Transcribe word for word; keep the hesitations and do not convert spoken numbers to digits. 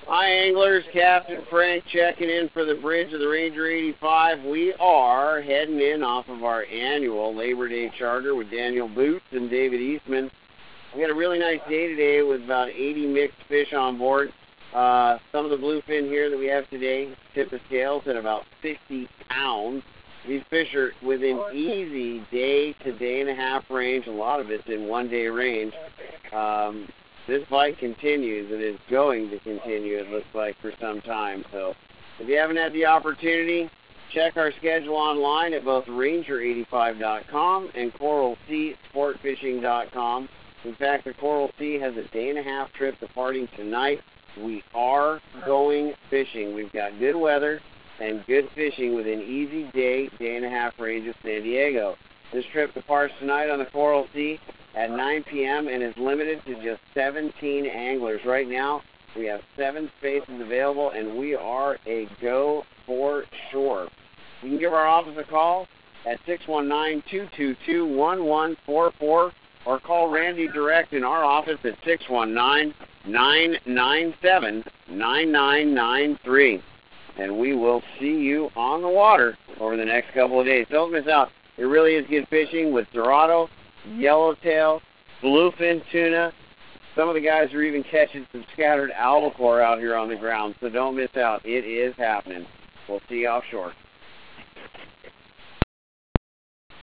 Hi anglers, Captain Frank checking in for the bridge of the Ranger eighty-five. We are heading in off of our annual Labor Day charter with Daniel Boots and David Eastman. We got a really nice day today with about eighty mixed fish on board. Uh, some of the bluefin here that we have today, tip of scales at about fifty pounds. These fish are within easy day to day and a half range. A lot of it's in one day range. Um, This bite continues, and is going to continue, it looks like, for some time. So if you haven't had the opportunity, check our schedule online at both ranger eighty-five dot com and coral sea sport fishing dot com. In fact, the Coral Sea has a day and a half trip departing tonight. We are going fishing. We've got good weather and good fishing within easy day, day and a half range of San Diego. This trip departs tonight on the Coral Sea at nine p m and is limited to just seventeen anglers. Right now, we have seven spaces available, and we are a go for sure. You can give our office a call at six one nine, two two two, one one four four or call Randy direct in our office at six one nine, nine nine seven, nine nine nine three. And we will see you on the water over the next couple of days. Don't miss out. It really is good fishing with Dorado, yellowtail, bluefin tuna. Some of the guys are even catching some scattered albacore out here on the ground, so don't miss out. It is happening. We'll see you offshore.